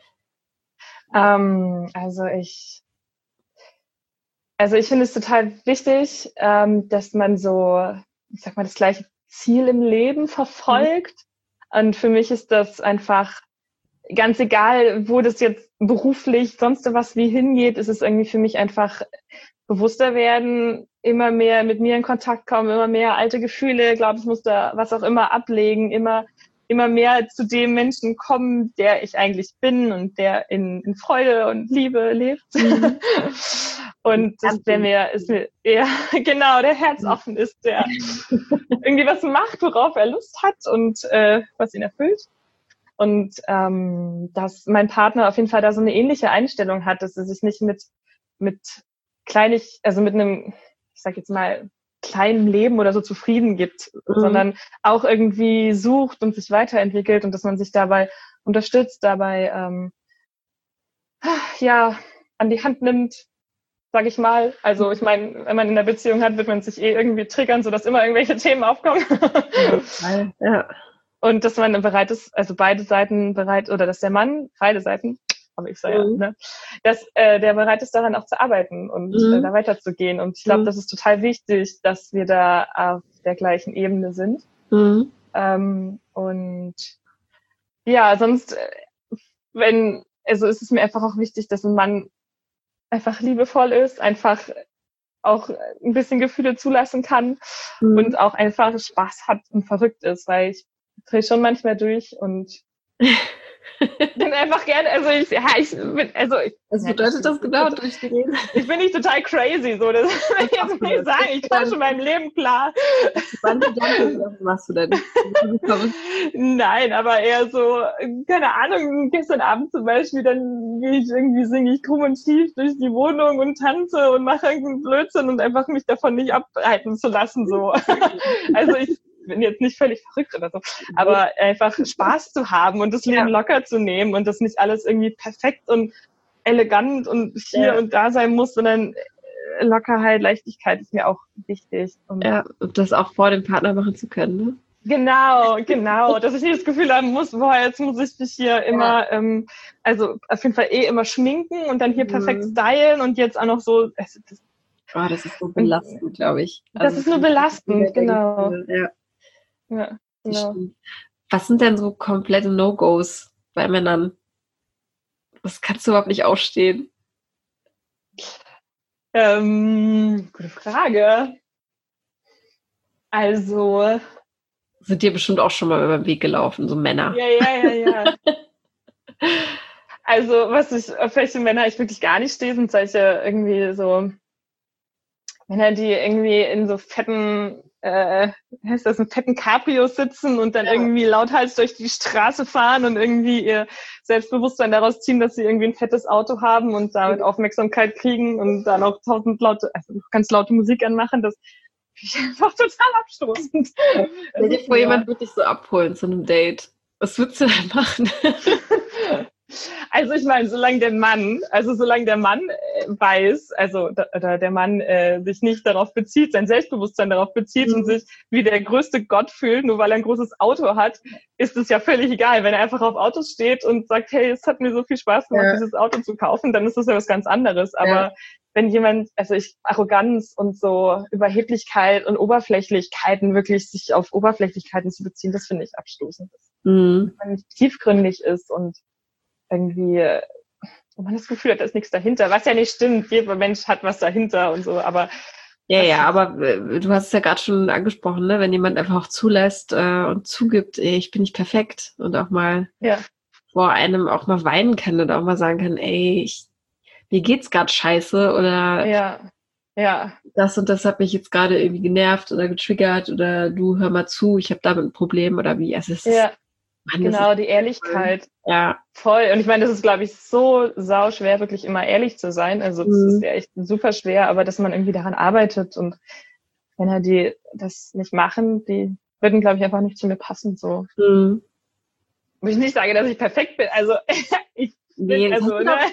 Ähm, also ich, also ich finde es total wichtig, ähm, dass man so, ich sag mal, das gleiche Ziel im Leben verfolgt. Mhm. Und für mich ist das einfach ganz egal, wo das jetzt beruflich sonst was wie hingeht, ist es irgendwie für mich einfach bewusster werden, immer mehr mit mir in Kontakt kommen, immer mehr alte Gefühle, glaube ich, muss da was auch immer ablegen, immer immer mehr zu dem Menschen kommen, der ich eigentlich bin und der in, in Freude und Liebe lebt. Mhm. Und das, der mir, ist mir, ja, genau, der herzoffen ist, der irgendwie was macht, worauf er Lust hat und äh, was ihn erfüllt. Und ähm, dass mein Partner auf jeden Fall da so eine ähnliche Einstellung hat, dass er sich nicht mit mit kleinig, also mit einem, ich sag jetzt mal, kleinen Leben oder so zufrieden gibt, mhm. sondern auch irgendwie sucht und sich weiterentwickelt und dass man sich dabei unterstützt, dabei ähm, ja an die Hand nimmt, sage ich mal. Also ich meine, wenn man in einer Beziehung hat, wird man sich eh irgendwie triggern, sodass immer irgendwelche Themen aufkommen. Ja. Und dass man bereit ist, also beide Seiten bereit, oder dass der Mann, beide Seiten, aber ich sage mhm. ja, ne, dass äh, der bereit ist, daran auch zu arbeiten und mhm. äh, da weiterzugehen. Und ich glaube, mhm. das ist total wichtig, dass wir da auf der gleichen Ebene sind. Mhm. Ähm, und ja, sonst, wenn, also ist es mir einfach auch wichtig, dass ein Mann einfach liebevoll ist, einfach auch ein bisschen Gefühle zulassen kann mhm. und auch einfach Spaß hat und verrückt ist, weil ich drehe schon manchmal durch und bin einfach gerne, also ich, ja, ich bin, also ich, was bedeutet das genau, durchdrehen? Ich bin nicht total crazy, so, das will ich jetzt nicht sagen, ich komme schon meinem Leben klar. Wann was machst du denn? Nein, aber eher so, keine Ahnung, gestern Abend zum Beispiel, dann gehe ich irgendwie, singe ich krumm und tief durch die Wohnung und tanze und mache irgendeinen Blödsinn und einfach mich davon nicht abhalten zu lassen, so. Also ich bin jetzt nicht völlig verrückt oder so, aber einfach Spaß zu haben und das Leben ja. locker zu nehmen und das nicht alles irgendwie perfekt und elegant und hier ja. und da sein muss, sondern Lockerheit, Leichtigkeit ist mir auch wichtig. Und ja, und das auch vor dem Partner machen zu können, ne? Genau, genau, dass ich nicht das Gefühl haben muss, boah, jetzt muss ich mich hier immer, ja. ähm, also auf jeden Fall eh immer schminken und dann hier mhm. perfekt stylen und jetzt auch noch so. Also das, oh, das ist so belastend, glaube ich. Also das ist nur belastend, genau. Ja. ja, genau. Was sind denn so komplette No-Gos bei Männern? Was kannst du überhaupt nicht ausstehen? Ähm, gute Frage. Also sind dir bestimmt auch schon mal über den Weg gelaufen, so Männer. Ja, ja, ja, ja. Also, was ich, auf welche Männer ich wirklich gar nicht stehe, sind solche irgendwie so Männer, die irgendwie in so fetten, äh, wie heißt das, in fetten Cabrios sitzen und dann ja. irgendwie lauthals durch die Straße fahren und irgendwie ihr Selbstbewusstsein daraus ziehen, dass sie irgendwie ein fettes Auto haben und damit mhm. Aufmerksamkeit kriegen und dann auch tausend laute, also ganz laute Musik anmachen. Das finde ich einfach total abstoßend. Stell dir vor, jemand würde dich so abholen zu einem Date. Was würdest du denn machen? Also ich meine, solange der Mann, also solange der Mann äh, weiß, also oder der Mann äh, sich nicht darauf bezieht, sein Selbstbewusstsein darauf bezieht mhm. und sich wie der größte Gott fühlt, nur weil er ein großes Auto hat, ist es ja völlig egal. Wenn er einfach auf Autos steht und sagt, hey, es hat mir so viel Spaß gemacht, ja. dieses Auto zu kaufen, dann ist das ja was ganz anderes. Aber ja. wenn jemand, also ich, Arroganz und so Überheblichkeit und Oberflächlichkeiten, wirklich sich auf Oberflächlichkeiten zu beziehen, das finde ich abstoßend. Mhm. Wenn man nicht tiefgründig ist und irgendwie, wo man das Gefühl hat, da ist nichts dahinter, was ja nicht stimmt, jeder Mensch hat was dahinter und so, aber ja, ja, aber äh, du hast es ja gerade schon angesprochen, ne? Wenn jemand einfach auch zulässt äh, und zugibt, ey, ich bin nicht perfekt und auch mal ja. vor einem auch mal weinen kann und auch mal sagen kann, ey, ich, mir geht's gerade scheiße oder ja. Ja. das und das hat mich jetzt gerade irgendwie genervt oder getriggert oder du hör mal zu, ich habe damit ein Problem oder wie, also es ist ja. Mann, genau, die Ehrlichkeit. Ja. Voll. Und ich meine, das ist, glaube ich, so sau schwer, wirklich immer ehrlich zu sein. Also das mhm. ist ja echt super schwer, aber dass man irgendwie daran arbeitet und wenn er die das nicht machen, die würden, glaube ich, einfach nicht zu mir passen. So. Mhm. Wo ich nicht sage, dass ich perfekt bin. Also ich nee, bin, also, ne?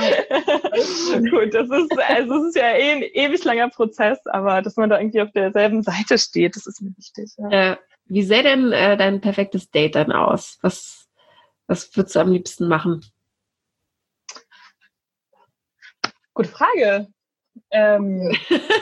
Gut, das ist, also es ist ja eh ein ewig langer Prozess, aber dass man da irgendwie auf derselben Seite steht, das ist mir wichtig. Ja. Ja. Wie sähe denn äh, dein perfektes Date dann aus? Was, was würdest du am liebsten machen? Gute Frage. Ähm.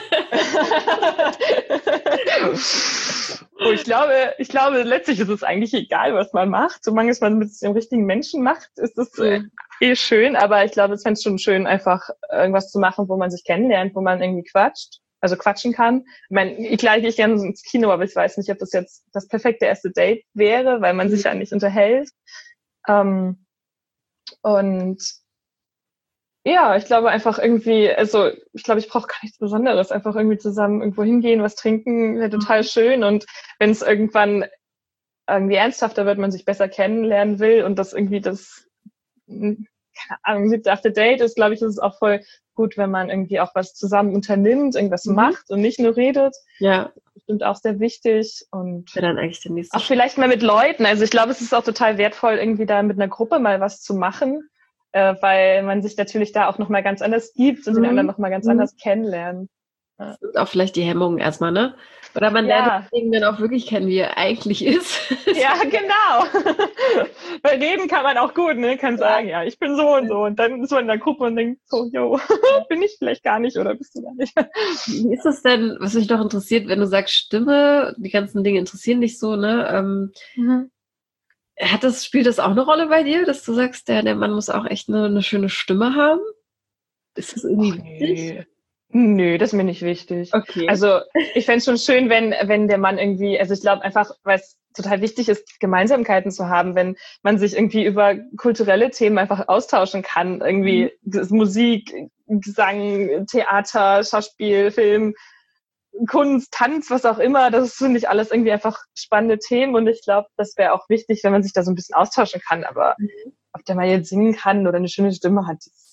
oh, ich glaube, ich glaube, letztlich ist es eigentlich egal, was man macht. Solange es man mit dem richtigen Menschen macht, ist es äh, eh schön. Aber ich glaube, es fände es schon schön, einfach irgendwas zu machen, wo man sich kennenlernt, wo man irgendwie quatscht. Also quatschen kann. Ich meine, klar, ich gehe gerne ins Kino, aber ich weiß nicht, ob das jetzt das perfekte erste Date wäre, weil man sich ja nicht unterhält. Ähm, und ja, ich glaube einfach irgendwie, also ich glaube, ich brauche gar nichts Besonderes. Einfach irgendwie zusammen irgendwo hingehen, was trinken, wäre total schön. Und wenn es irgendwann irgendwie ernsthafter wird, man sich besser kennenlernen will und das irgendwie das, keine Ahnung, siebte, achte Date ist, glaube ich, ist es auch voll gut, wenn man irgendwie auch was zusammen unternimmt, irgendwas mhm. macht und nicht nur redet. Ja. Bestimmt auch sehr wichtig. Und ja, dann eigentlich der nächste auch vielleicht mal mit Leuten. Also ich glaube, es ist auch total wertvoll, irgendwie da mit einer Gruppe mal was zu machen, äh, weil man sich natürlich da auch nochmal ganz anders gibt und mhm. den anderen nochmal ganz mhm. anders kennenlernt. Ja. Das ist auch vielleicht die Hemmung erstmal, ne? Oder man ja. lernt den dann auch wirklich kennen, wie er eigentlich ist. Ja, genau. Bei Reden kann man auch gut, ne? Kann sagen, ja, ich bin so und so. Und dann ist man in der Gruppe und denkt so, yo, bin ich vielleicht gar nicht oder bist du gar nicht? Wie ist es denn, was mich noch interessiert, wenn du sagst Stimme, die ganzen Dinge interessieren dich so, ne? Ähm, mhm. hat das, spielt das auch eine Rolle bei dir, dass du sagst, der, der Mann muss auch echt eine, eine schöne Stimme haben? Ist das irgendwie Och, wichtig? Nee. Nö, das ist mir nicht wichtig. Okay. Also ich fände es schon schön, wenn wenn der Mann irgendwie, also ich glaube einfach, weil es total wichtig ist, Gemeinsamkeiten zu haben, wenn man sich irgendwie über kulturelle Themen einfach austauschen kann. Irgendwie mhm. Musik, Gesang, Theater, Schauspiel, Film, Kunst, Tanz, was auch immer. Das finde ich alles irgendwie einfach spannende Themen und ich glaube, das wäre auch wichtig, wenn man sich da so ein bisschen austauschen kann. Aber mhm. ob der mal jetzt singen kann oder eine schöne Stimme hat, das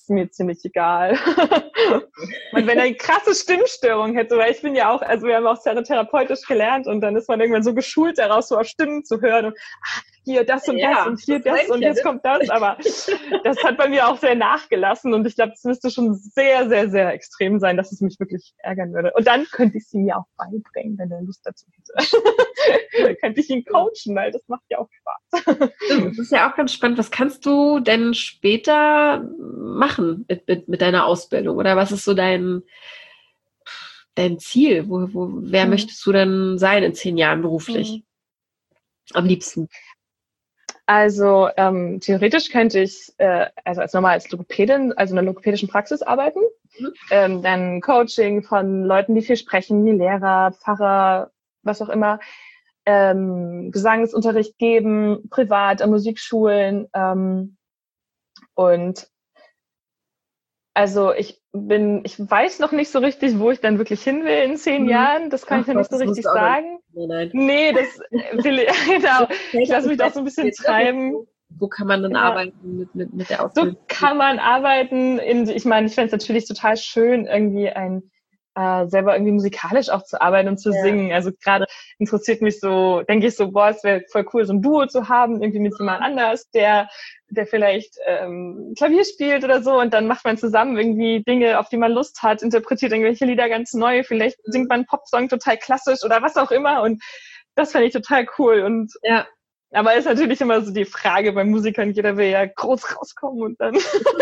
ist mir ziemlich egal. Und wenn er eine krasse Stimmstörung hätte, weil ich bin ja auch, also wir haben auch therapeutisch gelernt und dann ist man irgendwann so geschult, daraus so auf Stimmen zu hören und ah, hier das und ja, das und hier das das und ja, jetzt ne? kommt das, aber das hat bei mir auch sehr nachgelassen und ich glaube, es müsste schon sehr, sehr, sehr extrem sein, dass es mich wirklich ärgern würde. Und dann könnte ich sie mir auch beibringen, wenn er Lust dazu hätte. Dann könnte ich ihn coachen, weil das macht ja auch Spaß. Das ist ja auch ganz spannend. Was kannst du denn später machen mit, mit, mit deiner Ausbildung? Oder was ist so dein, dein Ziel? Wo, wo, wer hm. möchtest du denn sein in zehn Jahren beruflich? Hm. Am liebsten. Also ähm, theoretisch könnte ich äh, also als normal als Logopädin, also in einer logopädischen Praxis arbeiten. Mhm. Ähm, dann Coaching von Leuten, die viel sprechen, wie Lehrer, Pfarrer, was auch immer. Ähm, Gesangsunterricht geben, privat, an Musikschulen. Ähm, und also ich bin, ich weiß noch nicht so richtig, wo ich dann wirklich hin will in zehn mhm. Jahren. Das kann Ach, ich noch nicht so richtig sagen. Nein, nee, das will ich, genau. Ich lasse mich da so ein bisschen treiben. Wo kann man denn ja. arbeiten mit, mit, mit der Ausbildung? So kann man arbeiten. In, ich meine, ich fände es natürlich total schön, irgendwie ein äh, selber irgendwie musikalisch auch zu arbeiten und zu ja. singen. Also gerade interessiert mich so, denke ich so, boah, es wäre voll cool, so ein Duo zu haben, irgendwie mit jemand anders, der der vielleicht ähm, Klavier spielt oder so und dann macht man zusammen irgendwie Dinge, auf die man Lust hat, interpretiert irgendwelche Lieder ganz neu, vielleicht singt man einen Popsong total klassisch oder was auch immer und das fände ich total cool und ja. Aber ist natürlich immer so die Frage bei Musikern, jeder will ja groß rauskommen und dann.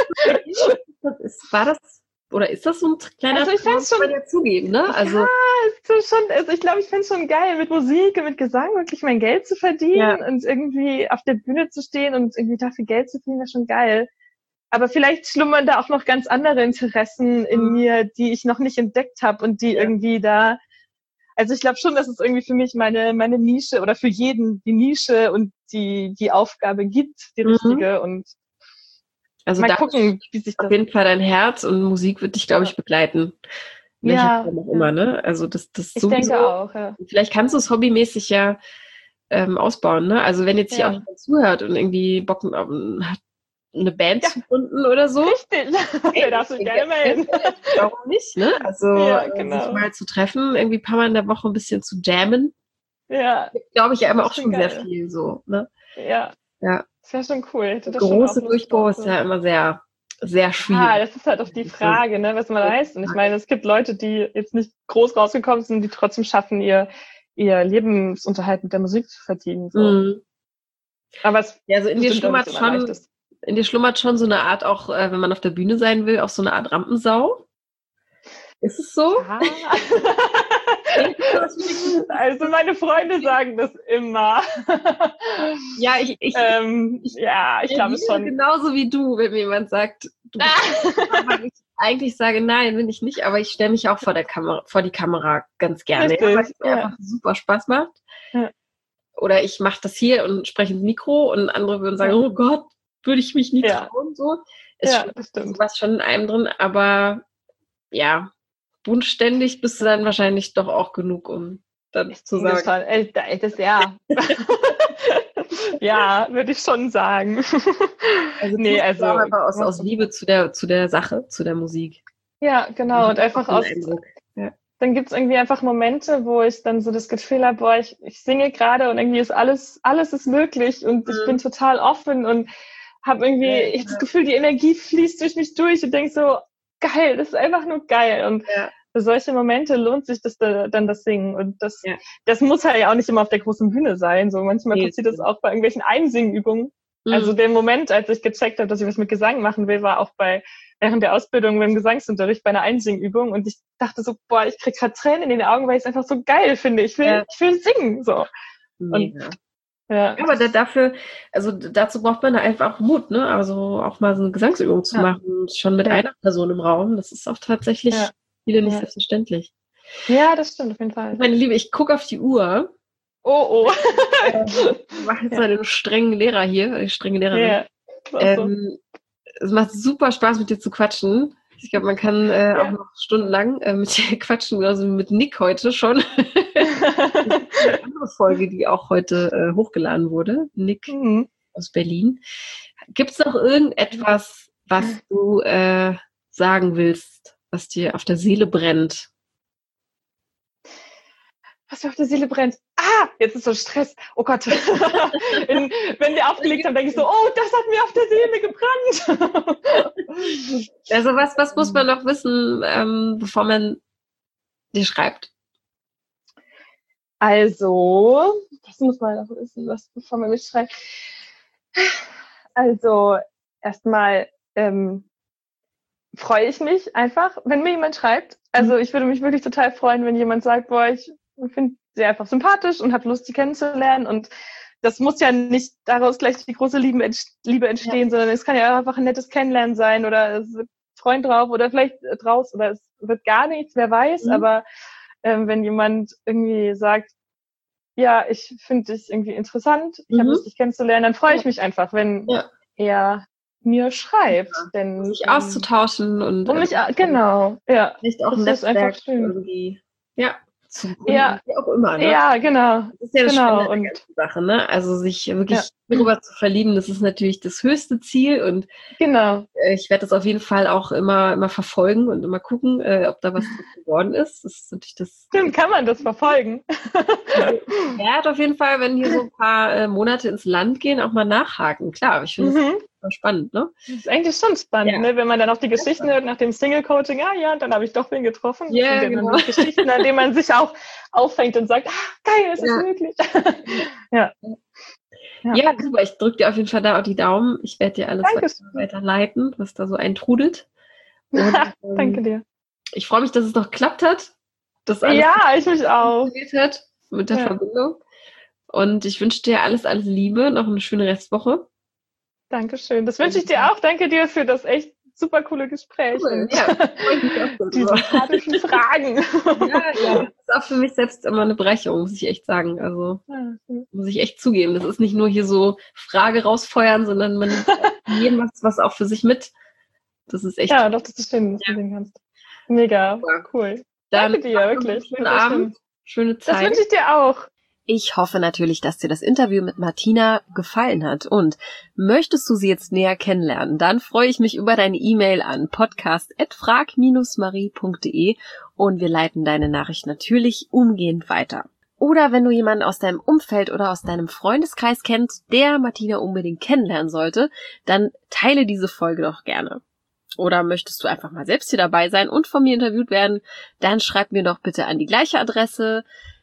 War das, oder ist das so ein kleiner also ich Traum, muss man ja zugeben, ne? Also, ja, ist schon, also ich glaube, ich fände es schon geil, mit Musik und mit Gesang wirklich mein Geld zu verdienen ja. und irgendwie auf der Bühne zu stehen und irgendwie dafür Geld zu verdienen, wäre schon geil. Aber vielleicht schlummern da auch noch ganz andere Interessen in mhm. mir, die ich noch nicht entdeckt habe und die ja. irgendwie da. Also ich glaube schon, dass es irgendwie für mich meine meine Nische oder für jeden die Nische und die die Aufgabe gibt, die richtige. Mhm. Und also mal gucken, wie sich das... Auf jeden Fall dein Herz und Musik wird dich, glaube ich, begleiten. Welche ja. Form auch immer, ne? Also das, das ich sowieso. denke auch, ja. Vielleicht kannst du es hobbymäßig ja ähm, ausbauen, ne? Also wenn jetzt hier ja. auch jemand zuhört und irgendwie Bock hat, eine Band ja. zu gründen oder so. Richtig, der darf sich gerne melden. Warum nicht, ne? Also ja, genau. sich mal zu treffen, irgendwie ein paar Mal in der Woche ein bisschen zu jammen. Ja. Glaube ich ja immer auch schon geil. Sehr viel so, ne? Ja. Ja. Das wäre schon cool. Das große Durchbruch ist ja immer sehr, sehr schwierig. Ja, das ist halt auch die Frage, ne, was man heißt. Und ich meine, es gibt Leute, die jetzt nicht groß rausgekommen sind, die trotzdem schaffen, ihr, ihr Lebensunterhalt mit der Musik zu verdienen. So. Mhm. Aber es ja, also in dir schlummert schon, in dir schlummert schon so eine Art auch, äh, wenn man auf der Bühne sein will, auch so eine Art Rampensau. Ist es so? Ja. Also meine Freunde sagen das immer. Ja, ich, ich, ähm, ich ja, ich glaube schon. Genauso wie du, wenn mir jemand sagt, du bist aber ich eigentlich sage, nein, bin ich nicht, aber ich stelle mich auch vor der Kamera, vor die Kamera ganz gerne, Richtig, ja, weil es mir ja. einfach super Spaß macht. Ja. Oder ich mache das hier und spreche ins Mikro und andere würden sagen, ja. oh Gott, würde ich mich nie ja. trauen. So. Ist ja, schon, das stimmt. was schon in einem drin, aber ja, wunschständig bist du dann wahrscheinlich doch auch genug, um dann ich zu sagen. Schon, ey, das, ja. Ja, würde ich schon sagen. Also nee, also aber aus, aus Liebe zu der, zu der Sache, zu der Musik. Ja, genau. Und einfach aus. Ja. Dann gibt's irgendwie einfach Momente, wo ich dann so das Gefühl habe, boah, ich, ich singe gerade und irgendwie ist alles, alles ist möglich und mhm. ich bin total offen und habe irgendwie ja, ich ja. das Gefühl, die Energie fließt durch mich durch und denk so, geil, das ist einfach nur geil. Und ja. für solche Momente lohnt sich das da, dann das Singen. Und das, ja. das muss halt ja auch nicht immer auf der großen Bühne sein. So manchmal nee, passiert das auch bei irgendwelchen Einsingenübungen. Mhm. Also der Moment, als ich gecheckt habe, dass ich was mit Gesang machen will, war auch bei während der Ausbildung beim Gesangsunterricht bei einer Einsingenübung. Und ich dachte so, boah, ich krieg gerade Tränen in den Augen, weil ich es einfach so geil finde. Ich will, ja. ich will singen. So. Mega. Und, ja. ja, aber da, dafür, also dazu braucht man einfach Mut, ne? Also auch mal so eine Gesangsübung zu ja. machen, schon mit ja. einer Person im Raum. Das ist auch tatsächlich ja. viele nicht ja. selbstverständlich. Ja, das stimmt auf jeden Fall. Meine Liebe, ich gucke auf die Uhr. Oh, oh. Ich mache jetzt ja. mal den strengen Lehrer hier, die strenge Lehrerin. Ja. Ähm, es macht super Spaß, mit dir zu quatschen. Ich glaube, man kann äh, ja. auch noch stundenlang äh, mit dir quatschen, also mit Nick heute schon. Eine andere Folge, die auch heute äh, hochgeladen wurde. Nick mhm. aus Berlin. Gibt es noch irgendetwas, was du äh, sagen willst, was dir auf der Seele brennt. Was mir auf der Seele brennt. Ah, jetzt ist so Stress. Oh Gott. In, wenn wir aufgelegt haben, denke ich so, oh, das hat mir auf der Seele gebrannt. Also was, was muss man noch wissen, ähm, bevor man dir schreibt? Also, das muss man noch wissen, was, bevor man mich schreibt. Also, erstmal ähm, freue ich mich einfach, wenn mir jemand schreibt. Also, ich würde mich wirklich total freuen, wenn jemand sagt, boah, ich finde sie einfach sympathisch und habe Lust, sie kennenzulernen. Und das muss ja nicht daraus gleich die große Liebe, Liebe entstehen, ja. sondern es kann ja einfach ein nettes Kennenlernen sein oder es wird Freund drauf oder vielleicht draus oder es wird gar nichts, wer weiß. Mhm. Aber ähm, wenn jemand irgendwie sagt, ja, ich finde dich irgendwie interessant, ich mhm. habe Lust, dich kennenzulernen, dann freue ich mich einfach, wenn ja. er mir schreibt. Ja. Denn, um mich auszutauschen und um mich, äh, genau, ja. Vielleicht auch ein Netzwerk irgendwie. Ja. Zu ja, wie auch immer, ne? Ja, genau. Das ist ja das genau. Spannende an der ganzen Sache, ne? Also sich wirklich ja. darüber zu verlieben, das ist natürlich das höchste Ziel und genau. ich werde das auf jeden Fall auch immer immer verfolgen und immer gucken, äh, ob da was geworden ist. Das ist natürlich das. Stimmt, kann man das verfolgen? Ja, auf jeden Fall, wenn hier so ein paar äh, Monate ins Land gehen, auch mal nachhaken. Klar, ich finde mhm. das spannend, ne? Das ist eigentlich schon spannend, ja. ne? Wenn man dann auch die Geschichten hört nach dem Single-Coaching, ja, ja, dann habe ich doch wen getroffen. Ja, das sind genau. dann Geschichten, an denen man sich auch auffängt und sagt, ah, geil, ist das ja. möglich? ja. Ja, ja, super. Ich drücke dir auf jeden Fall da auch die Daumen. Ich werde dir alles weiterleiten, was da so eintrudelt. Und, ähm, Danke dir. Ich freue mich, dass es noch geklappt hat. Dass alles ja, ich mich auch. Hat mit der ja. Verbindung. Und ich wünsche dir alles, alles Liebe. Noch eine schöne Restwoche. Dankeschön. Das wünsche ich dir auch. Danke dir für das echt super coole Gespräch. Cool, und ja, die sympathischen Fragen. Ja, ja, das ist auch für mich selbst immer eine Bereicherung, muss ich echt sagen. Also muss ich echt zugeben. Das ist nicht nur hier so Frage rausfeuern, sondern man nimmt jedem was, was auch für sich mit. Das ist echt. Ja, doch, das ist schön, dass ja. du sehen kannst. Mega, ja. cool. Dann Danke dir, wirklich. Schönen Abend, schöne Zeit. Das wünsche ich dir auch. Ich hoffe natürlich, dass dir das Interview mit Martina gefallen hat und möchtest du sie jetzt näher kennenlernen, dann freue ich mich über deine E-Mail an podcast at frag dash marie punkt de und wir leiten deine Nachricht natürlich umgehend weiter. Oder wenn du jemanden aus deinem Umfeld oder aus deinem Freundeskreis kennst, der Martina unbedingt kennenlernen sollte, dann teile diese Folge doch gerne. Oder möchtest du einfach mal selbst hier dabei sein und von mir interviewt werden, dann schreib mir doch bitte an die gleiche Adresse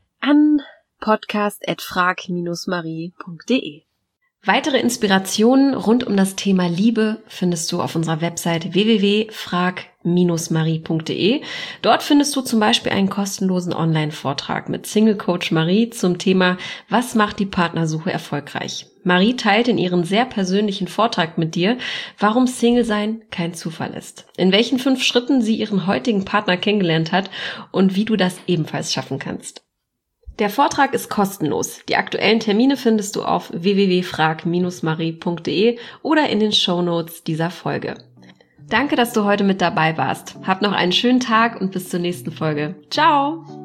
an podcast at frag dash marie punkt de. Weitere Inspirationen rund um das Thema Liebe findest du auf unserer Website w w w punkt frag dash marie punkt de. Dort findest du zum Beispiel einen kostenlosen Online-Vortrag mit Single Coach Marie zum Thema Was macht die Partnersuche erfolgreich? Marie teilt in ihren sehr persönlichen Vortrag mit dir, warum Single-Sein kein Zufall ist, in welchen fünf Schritten sie ihren heutigen Partner kennengelernt hat und wie du das ebenfalls schaffen kannst. Der Vortrag ist kostenlos. Die aktuellen Termine findest du auf w w w punkt frag dash marie punkt de oder in den Shownotes dieser Folge. Danke, dass du heute mit dabei warst. Hab noch einen schönen Tag und bis zur nächsten Folge. Ciao!